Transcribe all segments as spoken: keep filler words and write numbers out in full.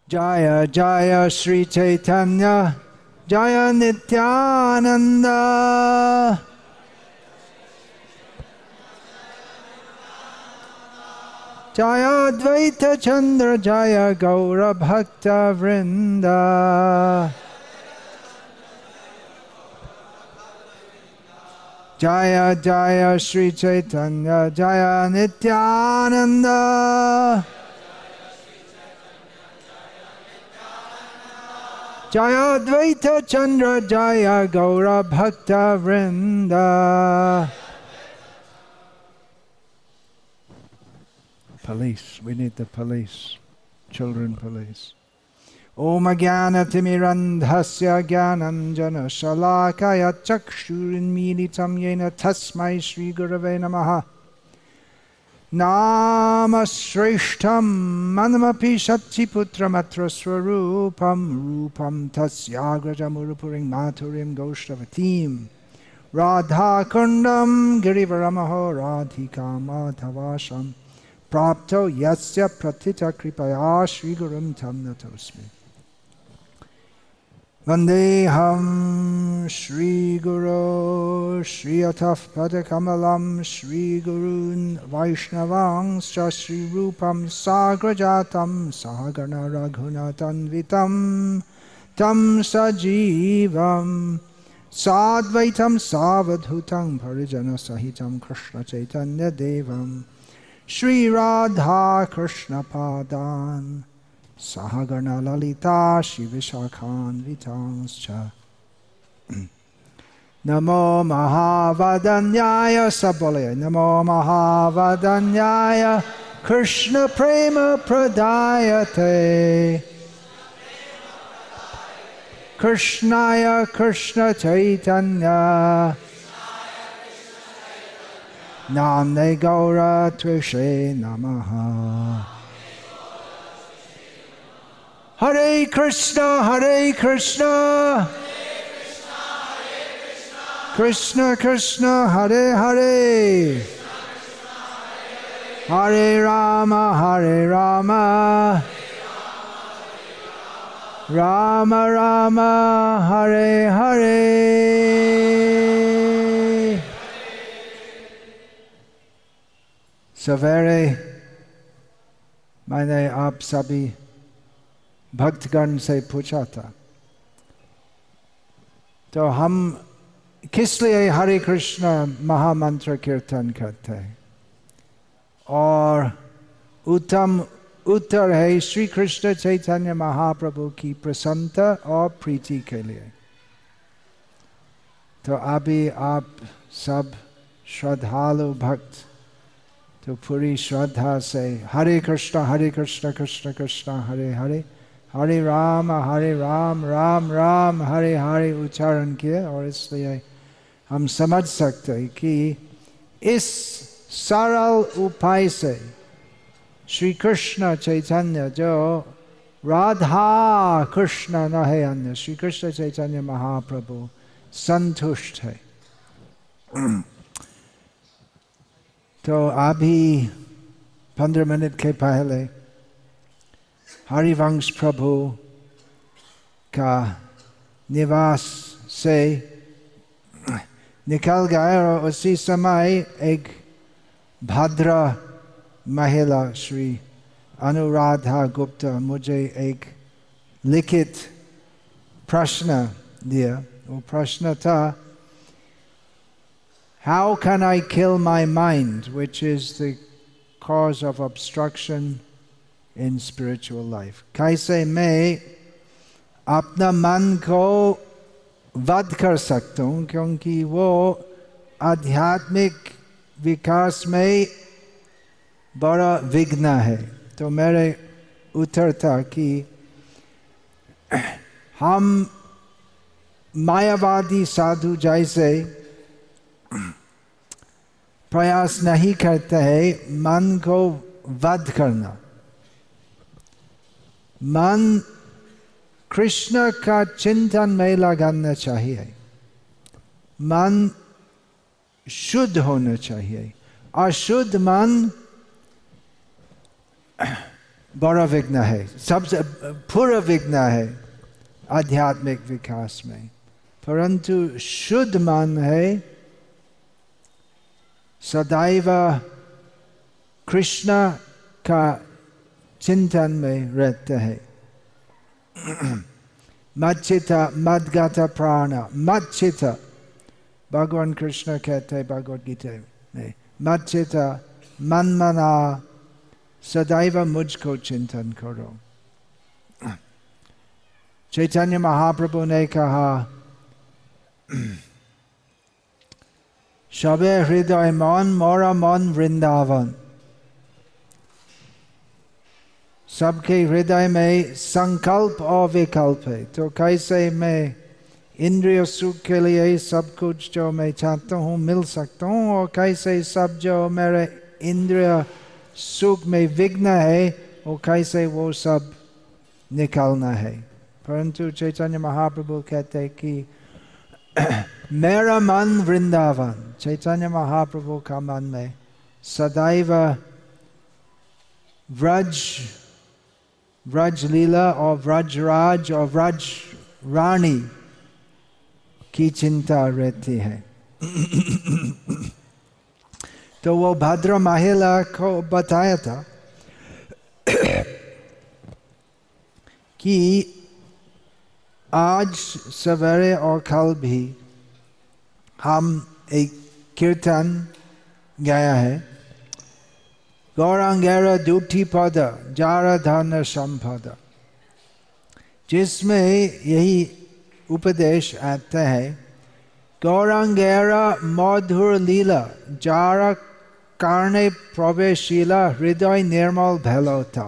Jaya Jaya Sri Chaitanya Jaya Nityananda Jaya Advaita Chandra Jaya Gaura Bhakta Vrinda Jaya Jaya Sri Chaitanya Jaya Nityananda Jaya Advaita Chandra Jaya Gaura Bhakta Vrinda. Police, we need the police, children police. Om Jnana Timirandhasya Jnananjana Shalakaya Chakshurinmilitam Yena Tasmai Shri Gurave Namaha. Nama Shreshtam Manamapi Shatiputramatra Swarupam Rupam Tasyagrajamurupuring Maturim Goshtavatim Radha Kundam Girivaramaho Radhika Madhavasham Prapto Yasya Pratita Kripaya Shri Gurum Tam Natosmi Vandeham Shri Guru Shri Ataf Padakamalam Shri Gurun Vaishnavang Shri Rupam Sagrajatam Sahagana Raghunatanvitam Tam Sajivam Sadvaitam Savadhutam Parijana Sahitam Krishna Chaitanya Devam Shri Radha Krishna Padan Sahagana Lalita Shivishakhan Vitanscha Namo Mahavadanyaya Sabole Namo Mahavadanyaya Krishna Prema Pradayate Krishnaya Krishna Chaitanya Namne Gaura Tvishe Namaha Hare Krishna, Hare Krishna, Krishna Krishna, Hare Hare, Hare Rama, Hare Rama, Rama Rama, Hare Hare. सवेरे मैंने आप सभी भक्तगण से पूछा था तो हम किस लिए हरे कृष्ण महामंत्र कीर्तन करते हैं और उत्तम उत्तर है श्री कृष्ण चैतन्य महाप्रभु की प्रसन्नता और प्रीति के लिए। तो अभी आप सब श्रद्धालु भक्त तो पूरी श्रद्धा से हरे कृष्ण हरे कृष्ण कृष्ण कृष्ण हरे हरे हरे राम हरे राम राम राम हरे हरे उच्चारण किए और इसलिए हम समझ सकते हैं कि इस सरल उपाय से श्री कृष्ण चैतन्य जो राधा कृष्ण न है अन्य श्री कृष्ण चैतन्य महाप्रभु संतुष्ट है। तो अभी पंद्रह मिनट के पहले हरिवंश प्रभु का निवास से निकल गए और उसी समय एक भद्र महिला श्री अनुराधा गुप्ता मुझे एक लिखित प्रश्न दिया। वो प्रश्न था How can I kill my mind, which is the cause of obstruction in spiritual life? कैसे मैं अपना मन को वध कर सकता हूँ क्योंकि वो आध्यात्मिक विकास में बड़ा विघ्न है। तो मेरे उत्तर था कि हम मायावादी साधु जैसे प्रयास नहीं करते हैं मन को वध करना। मन कृष्ण का चिंतन में लगाना चाहिए, मन शुद्ध होना चाहिए। अशुद्ध मन बड़ा विघ्न है, सबसे पूरा विघ्न है आध्यात्मिक विकास में। परंतु शुद्ध मन है सदैव कृष्ण का चिंतन में रहते हैं। मच्चिता मद्गता प्राण, मच्चिता भगवान कृष्ण कहते हैं भगवद गीता में, मच्चिता मन मना सदैव मुझको चिंतन करो। चैतन्य महाप्रभु ने कहा सबे हृदय मन मोरा मन वृंदावन। सबके हृदय में संकल्प और विकल्प है। तो कैसे मैं इंद्रिय सुख के लिए सब कुछ जो मैं चाहता हूँ मिल सकता हूँ, और कैसे सब जो मेरे इंद्रिय सुख में विघ्न है और कैसे वो सब निकालना है। परंतु चैतन्य महाप्रभु कहते हैं कि मेरा मन वृंदावन। चैतन्य महाप्रभु का मन में सदैव व्रज व्रज लीला और व्रजराज और व्रज रानी की चिंता रहती है। तो वो भद्र महिला को बताया था कि आज सवेरे और कल भी हम एक कीर्तन गाया है, गौरांगेर दूठी पद जार धन संपद, जिसमें यही उपदेश आता है गौरांगेर मधुर लीला जार कारणे प्रवेशीला हृदय निर्मल भैलता।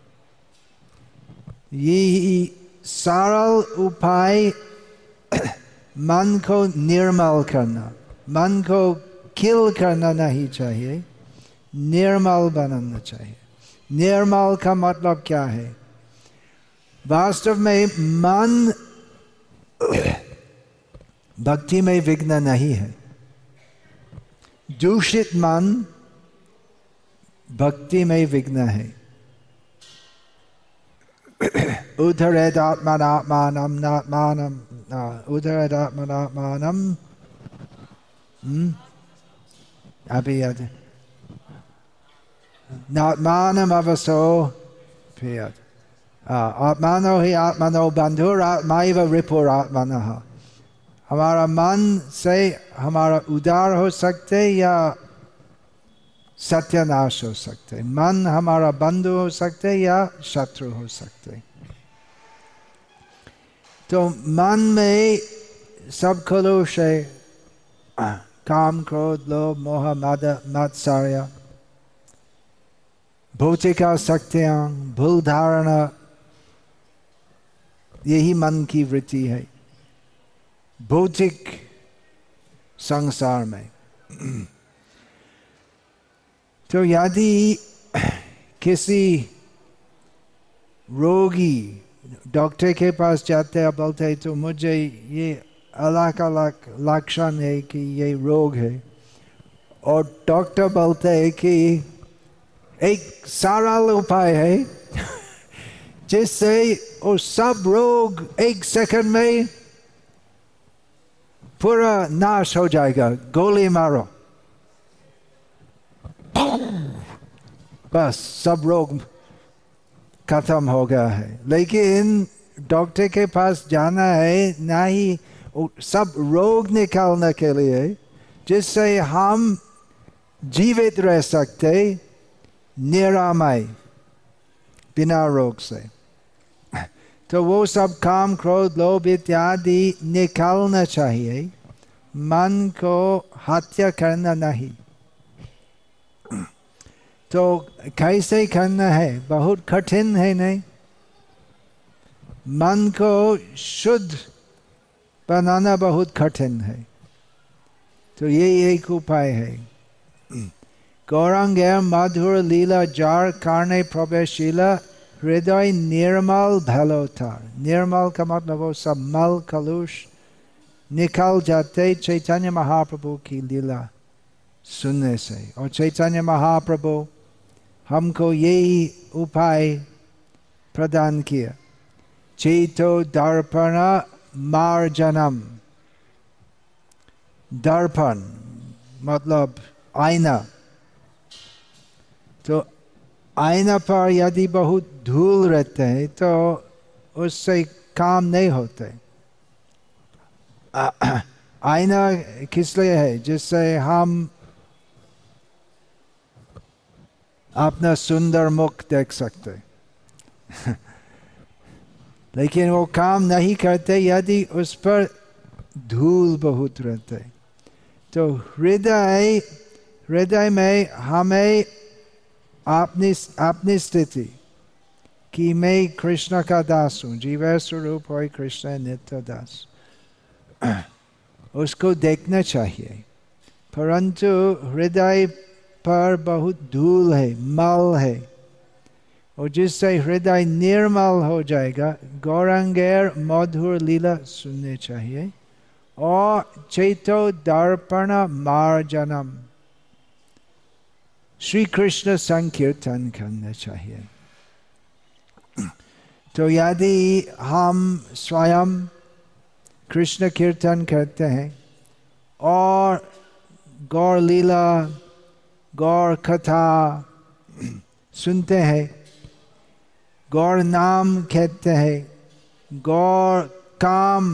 यही सरल उपाय मन को निर्मल करना, मन को किल करना नहीं चाहिए, निर्मल बनाना चाहिए। निर्मल का मतलब क्या है? वास्तव में मन भक्ति में विघ्न नहीं है। दूषित मन भक्ति में विघ्न है। उद्धरेदात्मनात्मानं नात्मानं उद्धरेदात्मनात्मानं अभी याद नात्मानं अवसो प्रियत। आत्मानो ही आत्मनो बंधुर आत्मैव रिपुरात्मनः। हमारा मन से हमारा उद्धार हो सकते या सत्यानाश हो सकते। मन हमारा बंधु हो सकते या शत्रु हो सकते। तो मन में सब कलुष है, काम क्रोध लोभ मोह मद मात्सर्य, भौतिक आसक्तियां, भूल धारणा, यही मन की वृत्ति है भौतिक संसार में। तो यदि किसी रोगी डॉक्टर के पास जाते हैं, बोलते हैं तो मुझे ये अलग अलग लक्षण है कि ये रोग है, और डॉक्टर बोलते हैं कि एक सरल उपाय है जिससे वो सब रोग एक सेकंड में पूरा नाश हो जाएगा, गोली मारो बस सब रोग खत्म हो गया है। लेकिन डॉक्टर के पास जाना है नहीं सब रोग निकालने के लिए, जिससे हम जीवित रह सकते निरामय बिना रोग से। तो वो सब काम क्रोध लोभ इत्यादि निकालना चाहिए, मन को हत्या करना नहीं। तो कैसे करना है? बहुत कठिन है नहीं? मन को शुद्ध बनाना बहुत कठिन है। तो ये एक उपाय है। गौरांगेर मधुर लीला जार कारणे प्रवेशीला हृदय निर्मल भैलता। निर्मल का मतलब वो सब मल कलुष निकल जाते चैतन्य महाप्रभु की लीला सुनने से। और चैतन्य महाप्रभु हमको यही उपाय प्रदान किया। चेतो दर्पण मार्जनम, दर्पण मतलब आईना। तो आईना पर यदि बहुत धूल रहते हैं तो उससे काम नहीं होते। आईना किस लिए है? जिससे हम अपना सुंदर मुख देख सकते। लेकिन वो काम नहीं करते यदि उस पर धूल बहुत रहते। तो हृदय हृदय में हमें अपनी अपनी स्थिति कि मैं कृष्ण का दास हूँ, जीव स्वरूप हो कृष्ण नित्य दास, उसको देखना चाहिए। परंतु हृदय पर बहुत धूल है, मल है, और जिससे हृदय निर्मल हो जाएगा। गौरांगेर मधुर लीला सुनने चाहिए और चैतो दर्पण मार्जनम, श्री कृष्ण संकीर्तन करना चाहिए। तो यदि हम स्वयं कृष्ण कीर्तन करते हैं और गौर लीला गौर कथा सुनते हैं, गौर नाम कहते हैं, गौर काम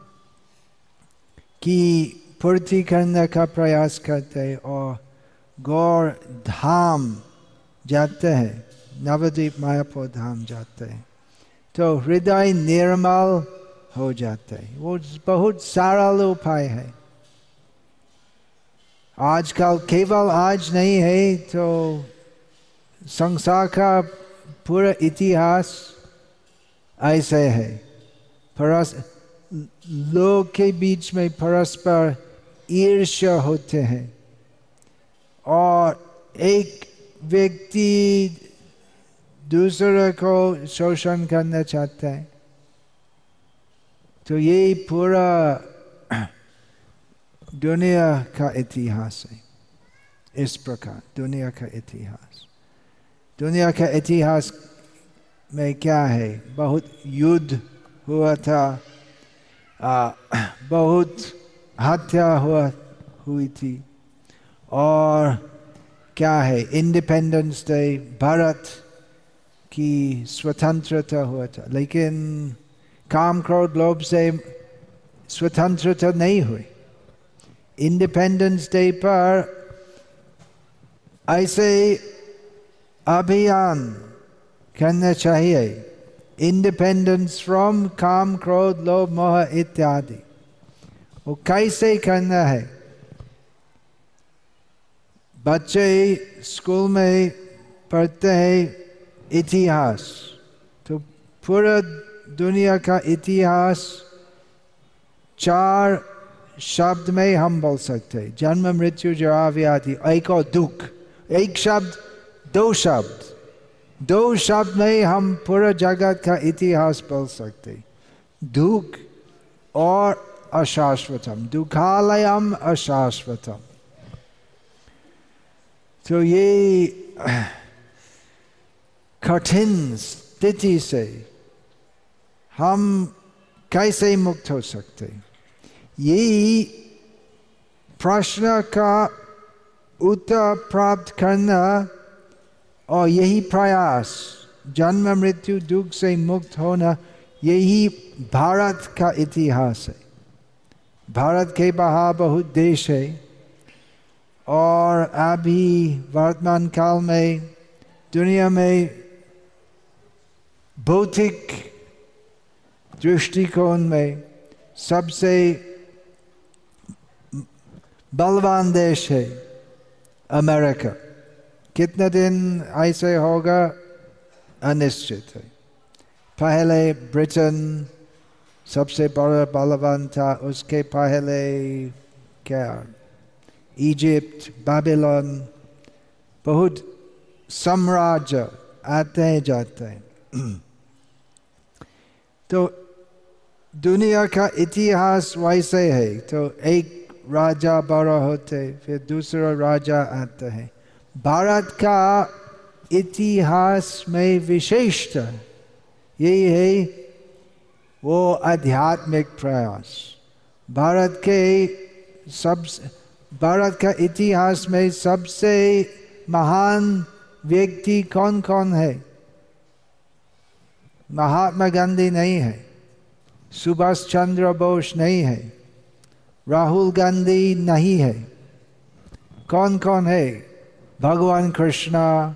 की पूर्ति करने का प्रयास करते हैं और गौर धाम जाते हैं, नवद्वीप मायापुर धाम जाते हैं, तो हृदय निर्मल हो जाते हैं। वो बहुत सरल उपाय है। आजकल केवल आज नहीं है, तो संसार का पूरा इतिहास ऐसे है। परस लोग के बीच में परस्पर ईर्ष्या होते हैं और एक व्यक्ति दूसरे को शोषण करना चाहता है। तो ये पूरा दुनिया का इतिहास है। इस प्रकार दुनिया का इतिहास दुनिया का इतिहास में क्या है? बहुत युद्ध हुआ था, आ, बहुत हत्या हुआ हुई थी, और क्या है? इंडिपेंडेंस डे, भारत की स्वतंत्रता हुआ था। लेकिन काम क्रोध लोभ से स्वतंत्रता नहीं हुई। इंडिपेंडेंस डे पर ऐसे अभियान करना चाहिए, इंडिपेंडेंस फ्रॉम काम क्रोध लोभ मोह इत्यादि। वो कैसे करना है? बच्चे स्कूल में पढ़ते हैं इतिहास, तो पूरा दुनिया का इतिहास चार शब्द में हम बोल सकते हैं। जन्म मृत्यु जरा व्याधि एक और दुख। एक शब्द, दो शब्द, दो शब्द में हम पूरा जगत का इतिहास बोल सकते। दुख और अशाश्वतम, दुखालयम अशाश्वतम। तो ये कठिन स्थिति से हम कैसे मुक्त हो सकते? यही प्रश्न का उत्तर प्राप्त करना और यही प्रयास, जन्म मृत्यु दुख से मुक्त होना, यही भारत का इतिहास है। भारत के बाहर बहुत देश है, और अभी वर्तमान काल में दुनिया में भौतिक दृष्टिकोण में सबसे बलवान देश है अमेरिका। कितने दिन ऐसे होगा अनिश्चित है। पहले ब्रिटेन सबसे बड़ा बलवान था, उसके पहले क्या इजिप्ट, बाबिलोन, बहुत साम्राज्य आते हैं जाते हैं। तो दुनिया का इतिहास वैसे है। तो एक राजा बड़ा होते, फिर दूसरा राजा आता है। भारत का इतिहास में विशेषता यही है वो आध्यात्मिक प्रयास। भारत के सब भारत का इतिहास में सबसे महान व्यक्ति कौन कौन है? महात्मा गांधी नहीं है, सुभाष चंद्र बोस नहीं है, राहुल गांधी नहीं है। कौन कौन है? भगवान कृष्ण,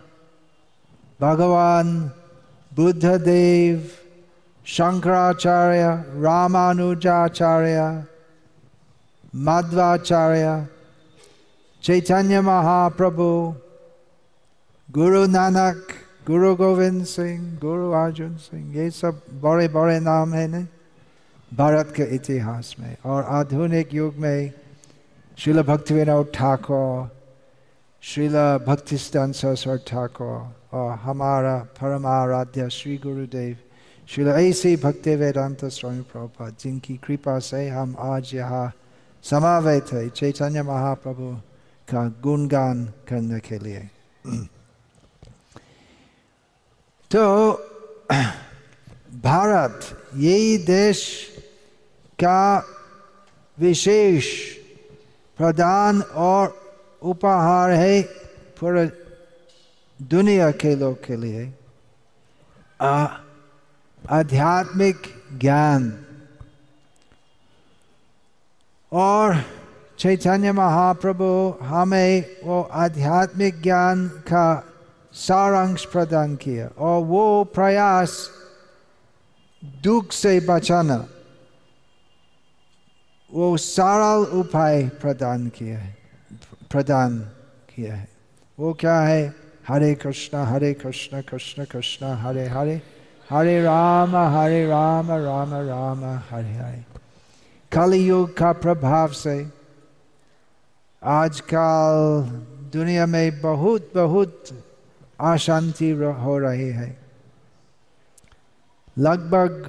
भगवान बुद्धदेव, शंकराचार्य, रामानुजाचार्य, माध्वाचार्य, चैतन्य महाप्रभु, गुरु नानक, गुरु गोविंद सिंह, गुरु अर्जुन सिंह, ये सब बड़े बड़े नाम हैं ना भारत के इतिहास में। और आधुनिक युग में श्रील भक्तिविनोद ठाकुर, श्रील भक्तिसिद्धांत सरस्वती ठाकुर और हमारा परमाराध्य श्री गुरुदेव श्रील ऐसे भक्ति वेदांत स्वामी प्रभुपाद, जिनकी कृपा से हम आज यहाँ समावेत है चैतन्य महाप्रभु का गुणगान करने के लिए। तो भारत यही देश का विशेष प्रदान और उपहार है पूरे दुनिया के लोग के लिए, आध्यात्मिक ज्ञान। और चैतन्य महाप्रभु हमें वो आध्यात्मिक ज्ञान का सारांश प्रदान किया और वो प्रयास दुख से बचाना, वो सरल उपाय प्रदान किया है प्रदान किया है। वो क्या है? हरे कृष्णा हरे कृष्णा कृष्ण कृष्ण हरे हरे, हरे राम हरे राम राम राम हरे हरे। कलयुग का प्रभाव से आजकल दुनिया में बहुत बहुत अशांति हो रही है। लगभग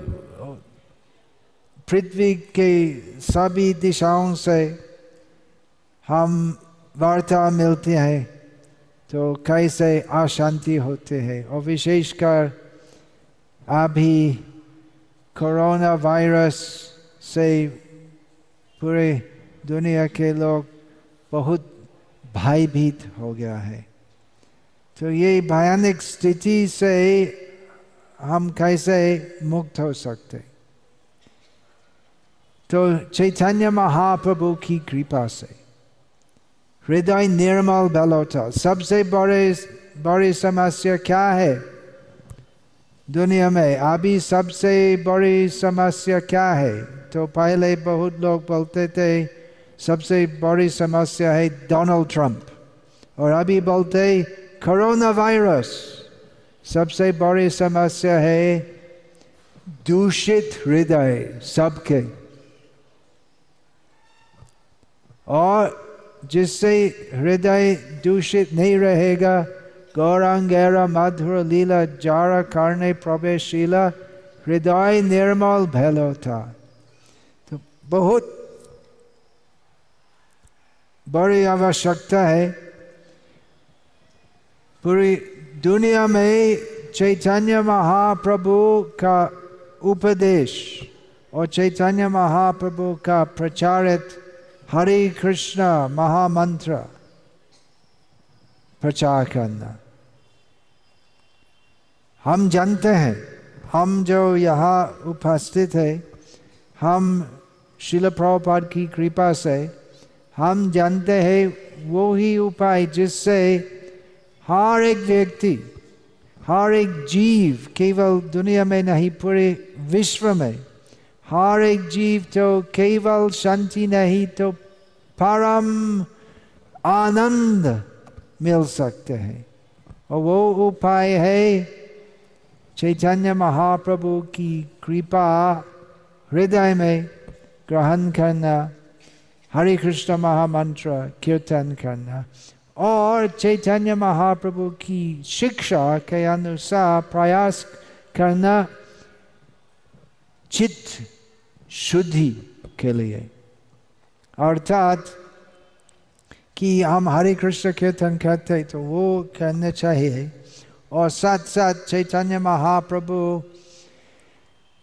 पृथ्वी के सभी दिशाओं से हम वार्ता मिलती है तो कैसे अशांति होते हैं। और विशेषकर अभी कोरोना वायरस से पूरे दुनिया के लोग बहुत भयभीत हो गया है। तो ये भयानक स्थिति से हम कैसे मुक्त हो सकते? तो चैतन्य महाप्रभु की कृपा से हृदय निर्मल बलौता। सबसे बड़े बड़ी समस्या क्या है दुनिया में? अभी सबसे बड़ी समस्या क्या है? तो पहले बहुत लोग बोलते थे सबसे बड़ी समस्या है डोनाल्ड ट्रंप, और अभी बोलते कोरोना वायरस। सबसे बड़ी समस्या है दूषित हृदय सबके, और जिससे हृदय दूषित नहीं रहेगा, गौरांगेरा मधुर लीला जारा करने प्रवेशीला हृदय निर्मल भलो था। तो बहुत बड़ी आवश्यकता है पूरी दुनिया में चैतन्य महाप्रभु का उपदेश और चैतन्य महाप्रभु का प्रचारित हरे कृष्णा महामंत्र प्रचार करना। हम जानते हैं, हम जो यहाँ उपस्थित है, हम श्रील प्रभुपाद की कृपा से हम जानते हैं वो ही उपाय जिससे हर एक व्यक्ति, हर एक जीव, केवल दुनिया में नहीं पूरे विश्व में हर एक जीव तो केवल शांति नहीं तो परम आनंद मिल सकते हैं। और वो उपाय है चैतन्य महाप्रभु की कृपा हृदय में ग्रहण करना, हरे कृष्ण महामंत्र कीर्तन करना और चैतन्य महाप्रभु की शिक्षा के अनुसार प्रयास करना चित्त शुद्धि के लिए। अर्थात कि हम हरे कृष्ण कीर्तन करते तो वो करना चाहिए और साथ साथ चैतन्य महाप्रभु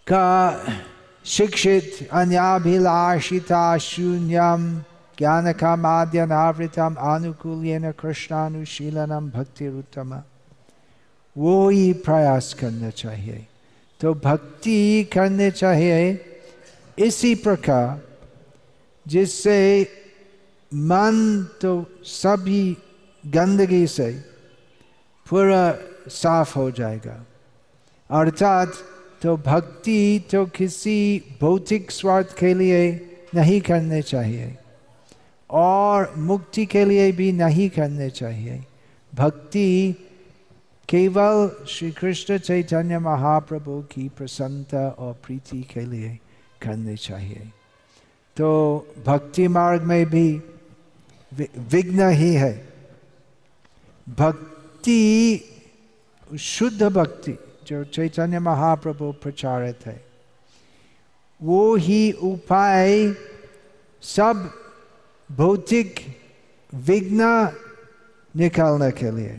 का शिक्षित अन्याभिलाषिता शून्यम ज्ञान का माद्यनावृतम अनुकूल्येन कृष्णानुशीलनम भक्तिरुत्तम, वो ही प्रयास करना चाहिए। तो भक्ति करने चाहिए इसी प्रकार जिससे मन तो सभी गंदगी से पूरा साफ हो जाएगा। अर्थात तो भक्ति तो किसी भौतिक स्वार्थ के लिए नहीं करने चाहिए और मुक्ति के लिए भी नहीं करने चाहिए। भक्ति केवल श्री कृष्ण चैतन्य महाप्रभु की प्रसन्नता और प्रीति के लिए करनी चाहिए। तो भक्ति मार्ग में भी विघ्न ही है। भक्ति, शुद्ध भक्ति जो चैतन्य महाप्रभु प्रचारित है, वो ही उपाय सब भौतिक विघ्न निकालने के लिए।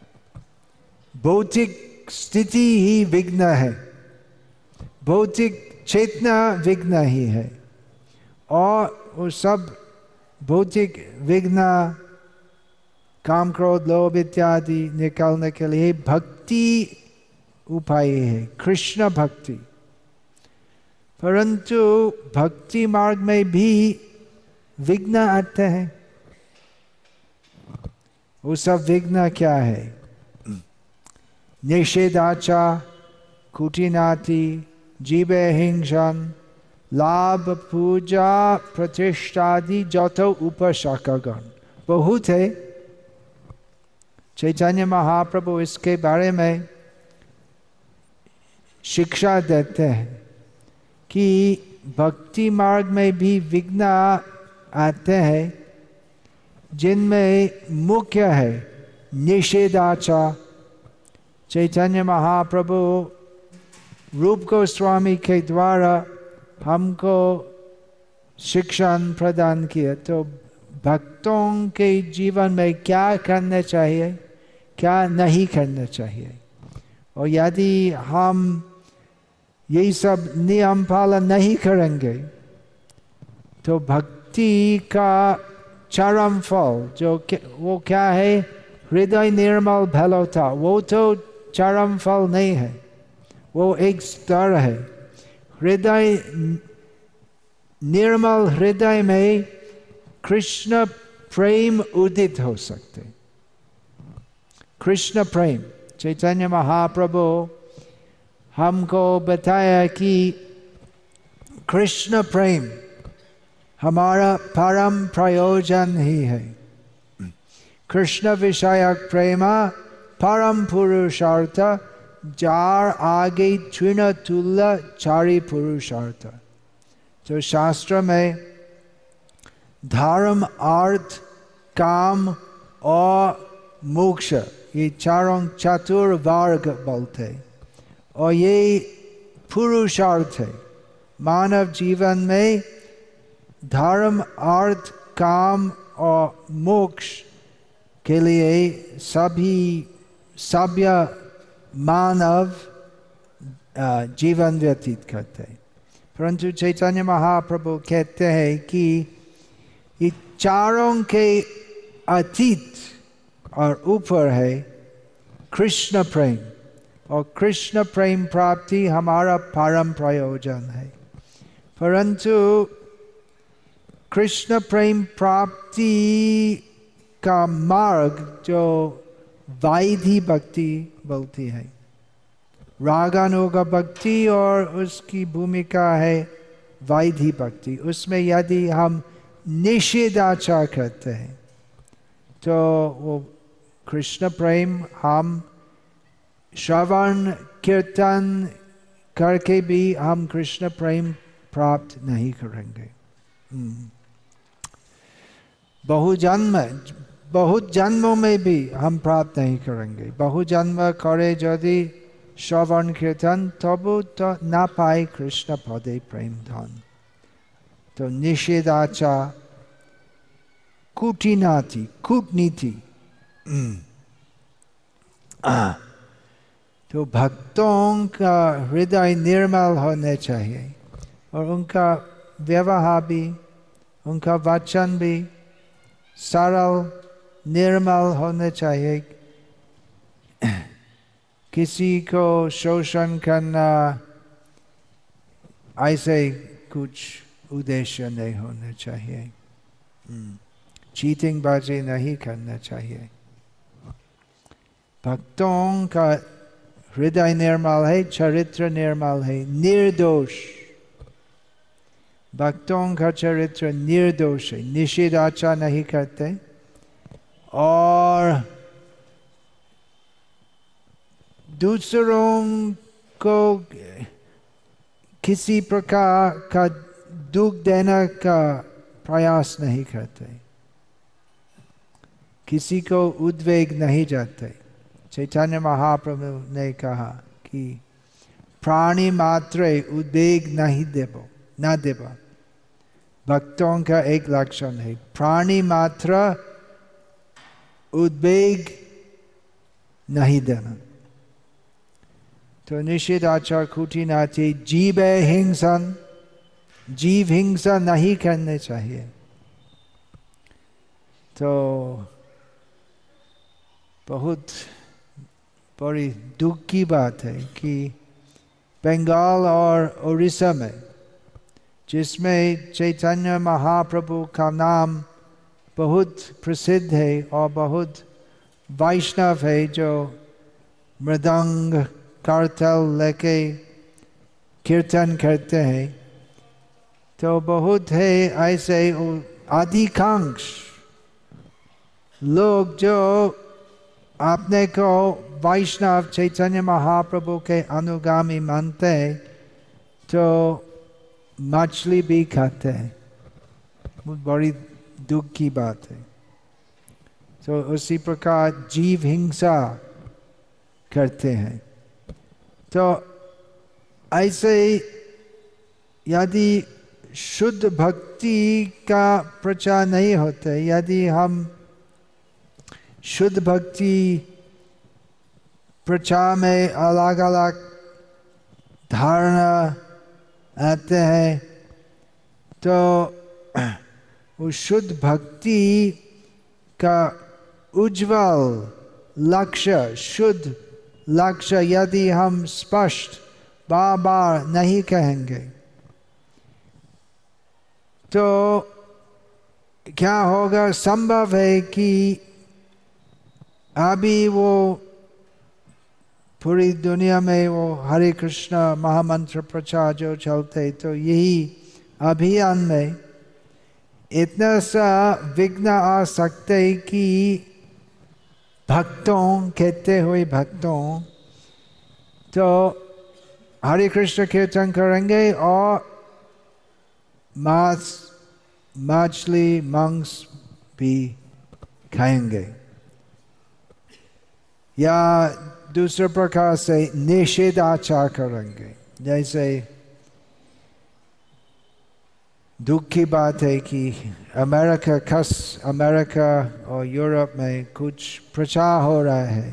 भौतिक स्थिति ही विघ्न है, भौतिक चेतना विघ्न ही है, और वो सब भौतिक विघ्न काम क्रोध लोभ इत्यादि निकालने के लिए भक्ति उपाय है, कृष्ण भक्ति। परंतु भक्ति मार्ग में भी विघ्न आते हैं। वो सब विघ्न क्या है? निषेधाचा, कुटिनाति, जीवे हिंसन, लाभ पूजा प्रतिष्ठादि जतो उपशाखागण बहुत है। चैतन्य महाप्रभु इसके बारे में शिक्षा देते हैं कि भक्ति मार्ग में भी विघ्न आते हैं, जिनमें मुख्य है निषेधाचार। चैतन्य महाप्रभु रूप गोस्वामी के द्वारा हमको शिक्षा प्रदान किया। तो भक्तों के जीवन में क्या करना चाहिए, क्या नहीं करना चाहिए, और यदि हम यही सब नियम पालन नहीं करेंगे तो भक्ति का चरम फल जो वो क्या है, हृदय निर्मल भलोता, वो तो चरम फल नहीं है, वो एक स्तर है। हृदय निर्मल हृदय में कृष्ण प्रेम उदित हो सकते। कृष्ण प्रेम, चैतन्य महाप्रभु हमको बताया कि कृष्ण प्रेम हमारा परम प्रयोजन ही है। कृष्ण विषयक प्रेम परम पुरुषार्थ, जार आगे तृण तुल्य चारि पुरुषार्थ। तो शास्त्र में धर्म, अर्थ, काम और मोक्ष, ये चारों चतुर्वर्ग बोलते, और ये पुरुषार्थ है। मानव जीवन में धर्म, अर्थ, काम और मोक्ष के लिए सभी सभ्य मानव जीवन व्यतीत करते हैं। परंतु चैतन्य महाप्रभु कहते हैं कि ये चारों के अतीत और ऊपर है कृष्ण प्रेम, और कृष्ण प्रेम प्राप्ति हमारा परम प्रयोजन है। परंतु कृष्ण प्रेम प्राप्ति का मार्ग जो वाइधी भक्ति बोलती है, रागानुग भक्ति, और उसकी भूमिका है वाइधी भक्ति। उसमें यदि हम निषेधाचार करते हैं तो वो कृष्ण प्रेम हम श्रवण कीर्तन करके भी हम कृष्ण प्रेम प्राप्त नहीं करेंगे। बहुजन्म बहुत जन्मों में भी हम प्राप्त नहीं करेंगे। बहुजन्म करे यदि श्रवण कीर्तन, तबु तो ना पाए कृष्ण पदे प्रेम धन। तो निषेधाचार, कूटनीति, कूटनीति, तो भक्तों का हृदय निर्मल होने चाहिए और उनका व्यवहार भी, उनका वचन भी सरल निर्मल होने चाहिए। किसी को शोषण करना ऐसे कुछ उद्देश्य नहीं होना चाहिए। चीटिंग बाजी नहीं करना चाहिए। भक्तों का हृदय निर्मल है, चरित्र निर्मल है, निर्दोष। भक्तों का चरित्र निर्दोष है, निषेधाचार नहीं करते और दूसरों को किसी प्रकार का दुख देने का प्रयास नहीं करते, किसी को उद्वेग नहीं जाते। चैतन्य महाप्रभु ने कहा कि प्राणी मात्र उद्वेग नहीं देवो ना देवा। भक्तों का एक लक्षण है, प्राणी मात्र उद्वेग नहीं देना। तो निषेधाचार खूंटीनाटी जीव हिंसन, जीव हिंसा नहीं करने चाहिए। तो बहुत बड़ी दुख की बात है कि बंगाल और उड़ीसा में, जिसमें चैतन्य महाप्रभु का नाम बहुत प्रसिद्ध है और बहुत वैष्णव है, जो मृदंग कारताल लेके कीर्तन करते हैं, तो बहुत है ऐसे अधिकांश लोग जो अपने को वैष्णव चैतन्य महाप्रभु के अनुगामी मानते हैं, तो मछली भी खाते हैं। बहुत बड़ी दुख की बात है। तो उसी प्रकार जीव हिंसा करते हैं। तो ऐसे यदि शुद्ध भक्ति का प्रचार नहीं होते, यदि हम शुद्ध भक्ति प्रचार में अलग अलग धारणा आते हैं, तो उस शुद्ध भक्ति का उज्जवल लक्ष्य, शुद्ध लक्ष्य यदि हम स्पष्ट बार बार नहीं कहेंगे, तो क्या होगा? संभव है कि अभी वो पूरी दुनिया में वो हरे कृष्ण महामंत्र प्रचार जो चलते, तो यही अभियान में इतना सा विघ्न आ सकते कि भक्तों, कहते हुए भक्तों, तो हरे कृष्ण कीर्तन करेंगे और मांस, मछली, मांस भी खाएंगे, या दूसरे प्रकार से निषेधाचार करेंगे। जैसे दुख की बात है कि अमेरिका, खास अमेरिका और यूरोप में कुछ प्रचार हो रहा है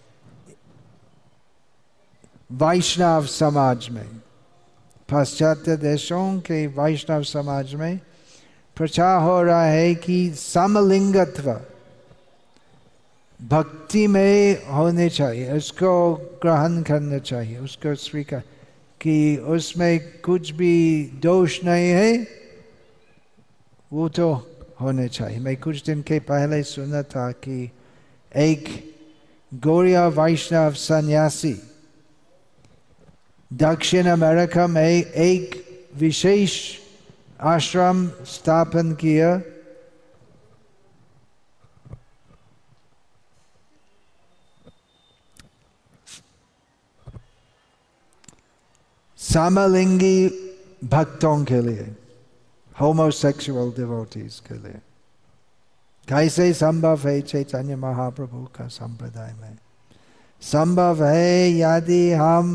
वैष्णव समाज में, पाश्चात्य देशों के वैष्णव समाज में प्रचार हो रहा है कि समलिंगत्व भक्ति में होने चाहिए, उसको ग्रहण करना चाहिए, उसको स्वीकार, कि उसमें कुछ भी दोष नहीं है, वो तो होने चाहिए। मैं कुछ दिन के पहले सुना था कि एक गौड़ीय वैष्णव सन्यासी दक्षिण अमेरिका में एक विशेष आश्रम स्थापन किया, समलिंगी भक्तों के लिए, होमोसेक्सुअल डिवोटीज के लिए। कैसे संभव है? चैतन्य महाप्रभु का संप्रदाय में संभव है यदि हम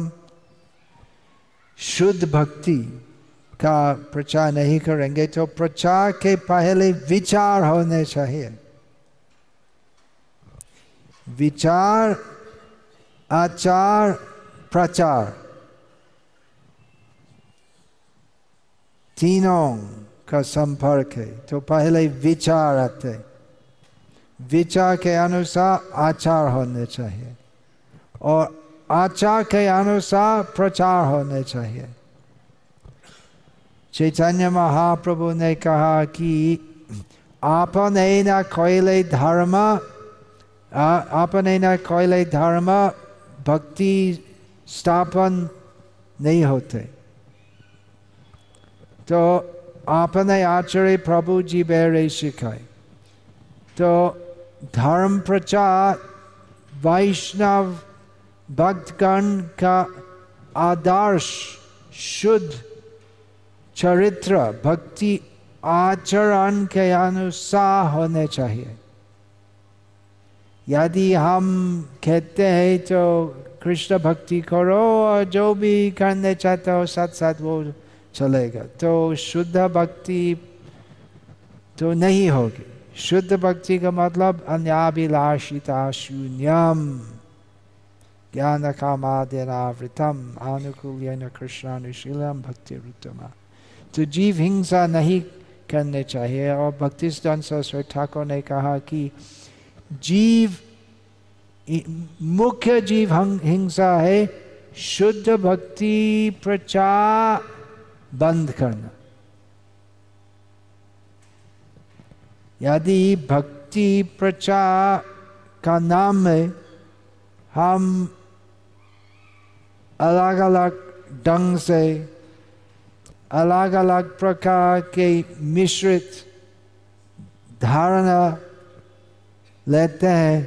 शुद्ध भक्ति का प्रचार नहीं करेंगे। तो प्रचार के पहले विचार होने चाहिए। विचार, आचार प्रचार, तीनों का संपर्क है। तो पहले विचार आते, विचार के अनुसार आचार होने चाहिए और आचार के अनुसार प्रचार होने चाहिए। चैतन्य महाप्रभु ने कहा कि आपने न कोयले धर्म, आपने न कोयले धर्म भक्ति स्थापन नहीं होते। तो आपने आचार्य प्रभु जी बेरे सिखाए। तो धर्म प्रचार वैष्णव भक्तगण का आदर्श शुद्ध चरित्र भक्ति आचरण के अनुसार होने चाहिए। यदि हम कहते हैं तो कृष्ण भक्ति करो और जो भी करने चाहते हो साथ साथ वो चलेगा, तो शुद्ध भक्ति तो नहीं होगी। शुद्ध भक्ति का मतलब अन्याभिलाषिता शून्यम ज्ञान कामाद्यनावृतम आनुकूल्येन कृष्णानुशीलम भक्ति उत्तमा। तो जीव हिंसा नहीं करने चाहिए। और भक्तिसिद्धांत सरस्वती ठाकुर ने कहा कि जीव मुख्य जीव हिंसा है शुद्ध भक्ति प्रचार बंद करना। यदि भक्ति प्रचार का नाम में हम अलग अलग ढंग से अलग अलग प्रकार के मिश्रित धारणा लेते हैं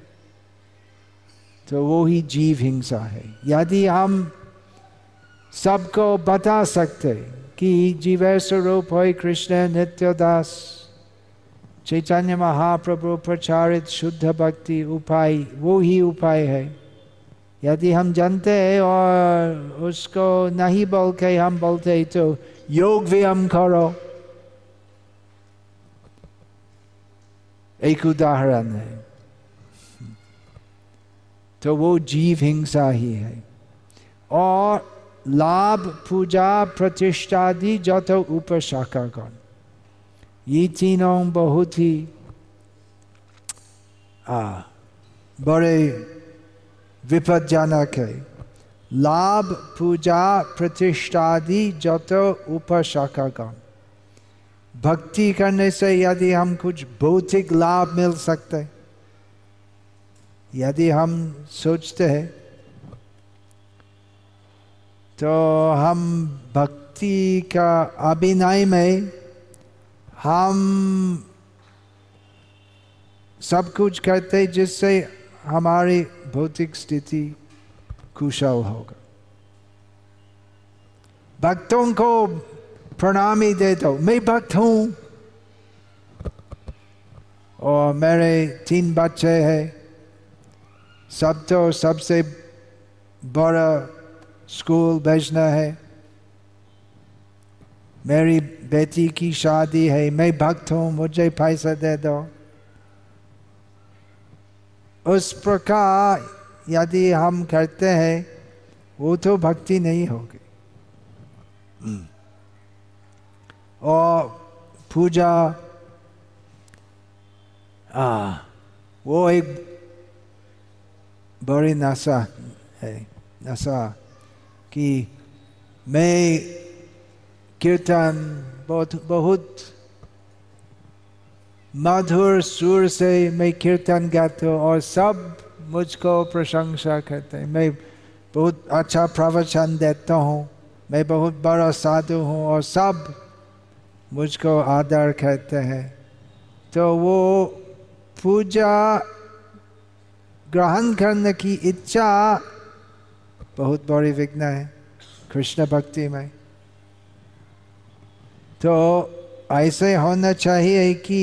तो वो ही जीव हिंसा है। यदि हम सबको बता सकते कि जीव स्वरूप है कृष्ण नित्यदास चैतन्य महाप्रभु प्रचारित शुद्ध भक्ति उपाय वो ही उपाय है, यदि हम जानते हैं और उसको नहीं बोल के हम बोलते तो योग व्यायाम करो, एक उदाहरण है, तो वो जीव हिंसा ही है। और लाभ पूजा प्रतिष्ठादि जो तो उपशाखा गण, ये तीनों बहुत ही आ, बड़े विपज्जनक है। लाभ पूजा प्रतिष्ठादि जो तो उपशाखा गण, भक्ति करने से यदि हम कुछ भौतिक लाभ मिल सकते, यदि हम सोचते हैं तो हम भक्ति का अभिनय में हम सब कुछ करते जिससे हमारी भौतिक स्थिति कुशल होगा। भक्तों को प्रणामी दे दो, मैं भक्त हूं और मेरे तीन बच्चे हैं, सब तो सबसे बड़ा स्कूल भेजना है, मेरी बेटी की शादी है, मैं भक्त हूं, मुझे पैसा दे दो। उस प्रकार यदि हम करते हैं वो तो भक्ति नहीं होगी। और पूजा आ वो एक बड़ी नशा है, नशा कि मैं कीर्तन बहुत बहुत मधुर सुर से मैं कीर्तन गाता हूँ और सब मुझको प्रशंसा करते हैं, मैं बहुत अच्छा प्रवचन देता हूँ, मैं बहुत बड़ा साधु हूँ और सब मुझको आदर करते हैं। तो वो पूजा ग्रहण करने की इच्छा बहुत बड़ी विघ्न है कृष्ण भक्ति में। तो ऐसे होना चाहिए कि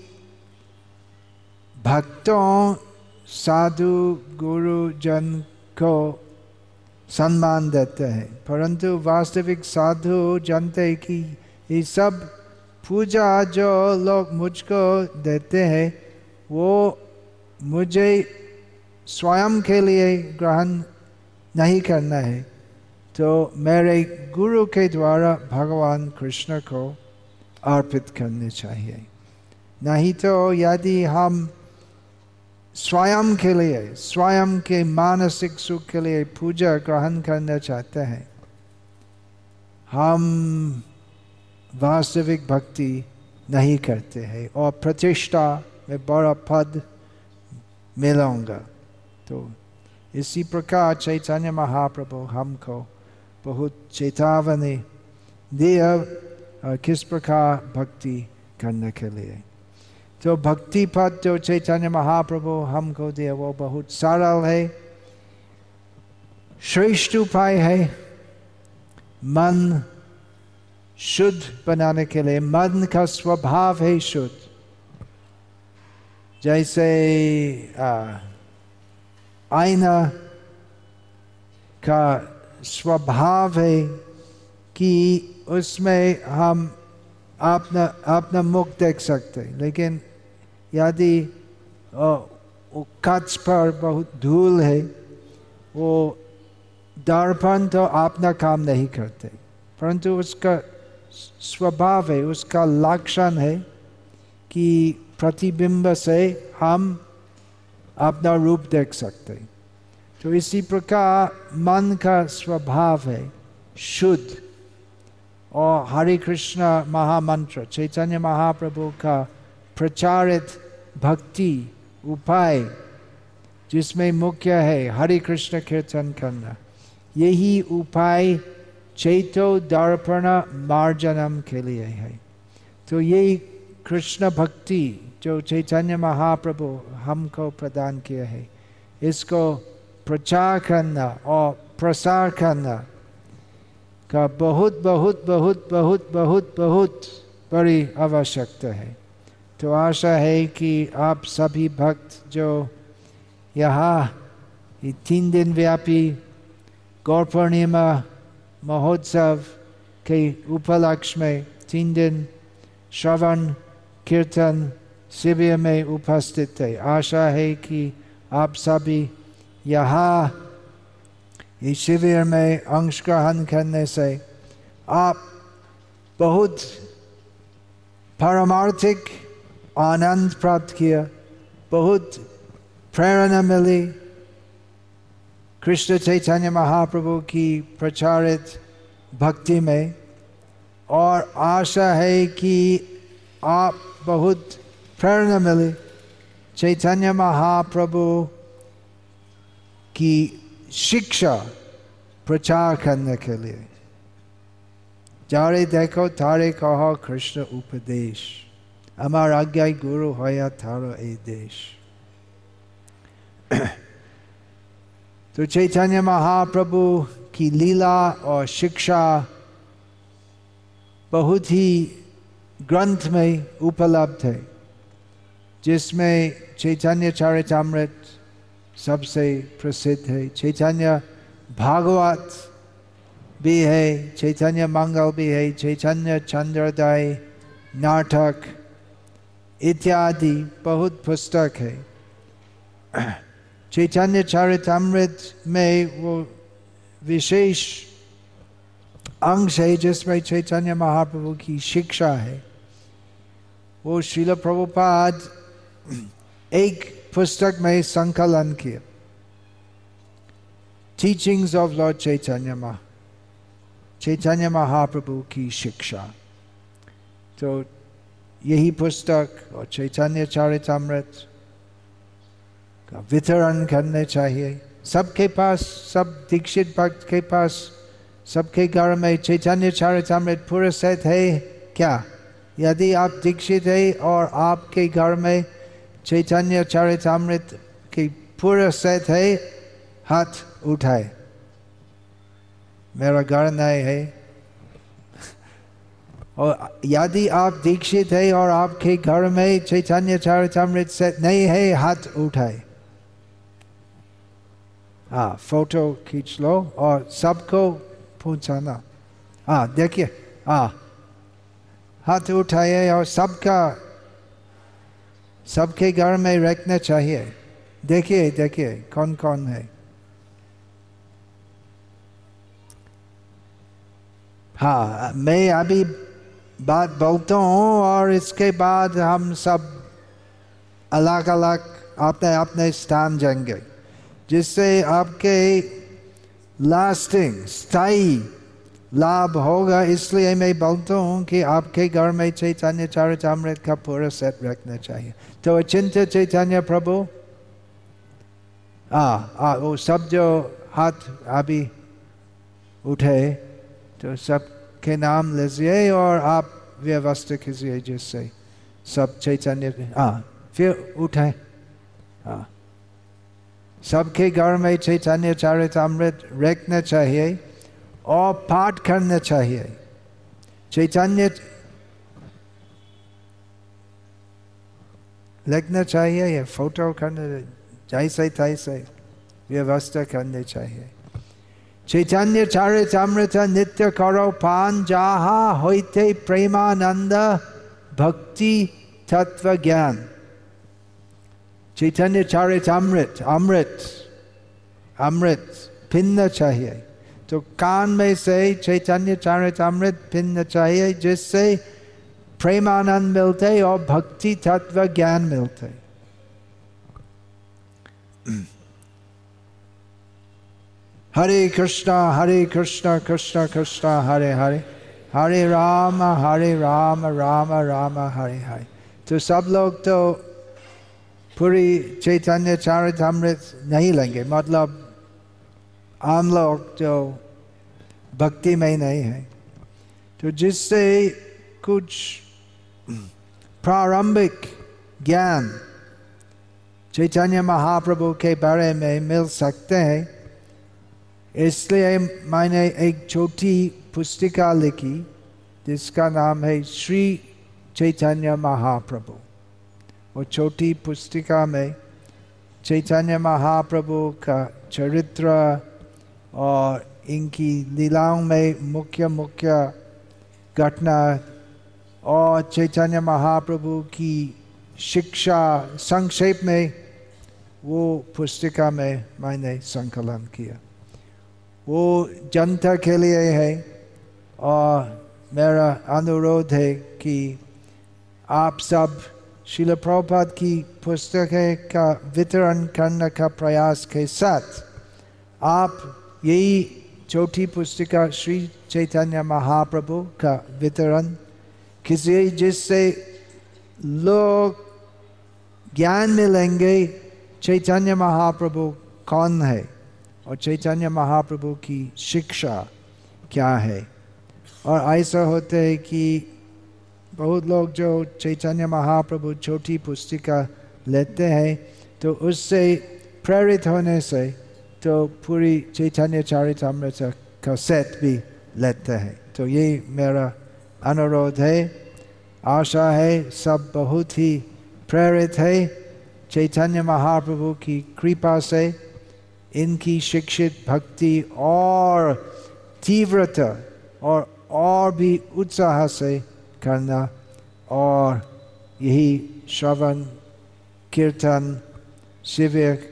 भक्तों साधु गुरु जन को सम्मान देते हैं, परंतु वास्तविक साधु जानते हैं कि ये सब पूजा जो लोग मुझको देते हैं वो मुझे स्वयं के लिए ग्रहण नहीं करना है तो मेरे गुरु के द्वारा भगवान कृष्ण को अर्पित करने चाहिए। नहीं तो यदि हम स्वयं के लिए, स्वयं के मानसिक सुख के लिए पूजा ग्रहण करना चाहते हैं, हम वास्तविक भक्ति नहीं करते हैं और प्रतिष्ठा में बड़ा पद मिलूंगा। तो इसी प्रकार चैतन्य महाप्रभु हमको बहुत चेतावनी दिया किस प्रकार भक्ति करने के लिए। तो भक्ति पद जो चैतन्य महाप्रभु हमको दिया वो बहुत सरल है, श्रेष्ठ उपाय है मन शुद्ध बनाने के लिए। मन का स्वभाव है शुद्ध, जैसे आईना का स्वभाव है कि उसमें हम अपना अपना मुख देख सकते, लेकिन यदि कांच पर बहुत धूल है, वो दर्पण तो अपना काम नहीं करते, परंतु उसका स्वभाव है, उसका लक्षण है कि प्रतिबिंब से हम अपना रूप देख सकते। तो इसी प्रकार मन का स्वभाव है शुद्ध, और हरे कृष्ण महामंत्र चैतन्य महाप्रभु का प्रचारित भक्ति उपाय जिसमें मुख्य है हरे कृष्ण कीर्तन करना, यही उपाय चैतो दर्पण मार्जनम के लिए है। तो यही कृष्ण भक्ति जो चैतन्य महाप्रभु हमको प्रदान किया है, इसको प्रचार करना और प्रसार करना का बहुत बहुत बहुत बहुत बहुत बहुत बड़ी आवश्यकता है। तो आशा है कि आप सभी भक्त जो यहाँ तीन दिन व्यापी गौर पूर्णिमा महोत्सव के उपलक्ष्य में तीन दिन श्रवण कीर्तन शिविर में उपस्थित थे। आशा है कि आप सभी यहाँ इस शिविर में अंश ग्रहण करने से आप बहुत पारमार्थिक आनंद प्राप्त किया, बहुत प्रेरणा मिली कृष्ण चैतन्य महाप्रभु की प्रचारित भक्ति में, और आशा है कि आप बहुत प्रेरणा मिली चैतन्य महाप्रभु की शिक्षा प्रचार करने के लिए। जारे देखो थारे कहो कृष्ण उपदेश, अमर आज्ञा गुरु होया थारो ए देश। तो चैतन्य महाप्रभु की लीला और शिक्षा बहुत ही ग्रंथ में उपलब्ध है, जिसमें चैतन्य चरितामृत सबसे प्रसिद्ध है, चैतन्य भागवत भी है, चैतन्य मंगल भी है, चैतन्य चंद्रोदय नाटक इत्यादि बहुत पुस्तक है। चैतन्य चरितामृत में वो विशेष अंश है जिसमें चैतन्य महाप्रभु की शिक्षा है। वो श्रील प्रभुपाद एक पुस्तक में संकलन किया, टीचिंग्स ऑफ लॉर्ड चैतन्य महा चैतन्य महाप्रभु की शिक्षा। तो यही पुस्तक और चैतन्य चरितामृत का वितरण करने चाहिए सबके पास, सब दीक्षित भक्त के पास, सबके घर में चैतन्य चरितामृत पूरा सेट है क्या? यदि आप दीक्षित है और आपके घर में चैतन्य चरितामृत की पूरा सेट है, हाथ उठाए। मेरा घर नहीं है। और यदि आप दीक्षित है और आपके घर में चैतन्य चरितामृत सेट नहीं है, हाथ उठाए। हाँ, फोटो खींच लो और सबको पहुंचाना। हाँ देखिए, हाँ हाथ उठाइए और सबका सबके घर में रखना चाहिए। देखिए देखिए कौन कौन है। हाँ, मैं अभी बात बोलता हूँ और इसके बाद हम सब अलग अलग अपने अपने स्थान जाएंगे, जिससे आपके लास्टिंग स्थायी लाभ होगा। इसलिए मैं बोलता हूँ कि आपके घर में चैतन्य चरितामृत का पूरा सेट रखना चाहिए। तो अचिंत्य चैतन्य प्रभु, हाँ, वो सब जो हाथ अभी उठे तो सब के नाम लीजिए और आप व्यवस्था कीजिए जिससे सब चैतन्य, हाँ, फिर उठे। हाँ, सबके घर में चैतन्य चरितामृत रखना चाहिए और पाठ करना चाहिए। चैतन्य लिखना चाहिए या फोटो करना, जैसे तैसे व्यवस्था करनी चाहिए। चैतन्य चरितामृत नित्य करो पान, जहाँ होते प्रेमानंद भक्ति तत्व ज्ञान। चैतन्य चरितामृत अमृत अमृत पीना चाहिए, तो कान में से चैतन्य चरितामृत पीना चाहिए, जिससे प्रेमानंद मिलते और भक्ति तत्व ज्ञान मिलते। हरे कृष्णा हरे कृष्णा कृष्णा कृष्णा हरे हरे, हरे राम हरे राम राम राम हरे हरे। तो सब लोग तो पूरी चैतन्य चरितामृत नहीं लेंगे, मतलब आम लोग जो भक्ति में नहीं है, तो जिससे कुछ प्रारंभिक ज्ञान चैतन्य महाप्रभु के बारे में मिल सकते हैं। इसलिए मैंने एक छोटी पुस्तिका लिखी जिसका नाम है श्री चैतन्य महाप्रभु। वो छोटी पुस्तिका में चैतन्य महाप्रभु का चरित्र और इनकी लीलाओं में मुख्य मुख्य घटना और चैतन्य महाप्रभु की शिक्षा संक्षेप में वो पुस्तिका में मैंने संकलन किया। वो जनता के लिए है और मेरा अनुरोध है कि आप सब श्रील प्रभुपाद की पुस्तकें का वितरण करने का प्रयास के साथ आप यही छोटी पुस्तिका श्री चैतन्य महाप्रभु का वितरण कीजिए, जिससे लोग ज्ञान मिलेंगे चैतन्य महाप्रभु कौन है और चैतन्य महाप्रभु की शिक्षा क्या है। और ऐसा होता है कि बहुत लोग जो चैतन्य महाप्रभु छोटी पुस्तिका लेते हैं तो उससे प्रेरित होने से तो पूरी चैतन्य चरितामृत का सेट भी लेते हैं। तो ये मेरा अनुरोध है। आशा है सब बहुत ही प्रेरित है चैतन्य महाप्रभु की कृपा से, इनकी शिक्षित भक्ति और तीव्रता और और भी उत्साह से करना, और यही श्रवण कीर्तन शिविर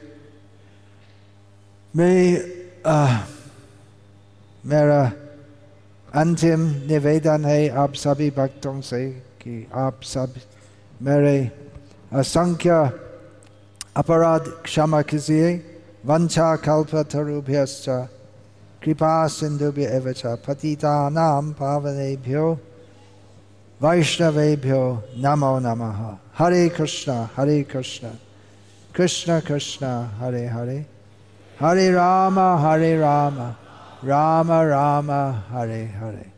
में आ, मेरा अंतिम निवेदन है आप सभी भक्तों से कि आप सब मेरे असंख्य अपराध क्षमा कीजिए। वंशा कल्पतरुभ्यश्च कृपा सिंधुभ्येव च पतितानां पावनेभ्यो वैष्णवेभ्यो नमो नमः। हरे कृष्णा हरे कृष्णा कृष्ण कृष्ण हरे हरे, हरे राम हरे राम राम राम हरे हरे।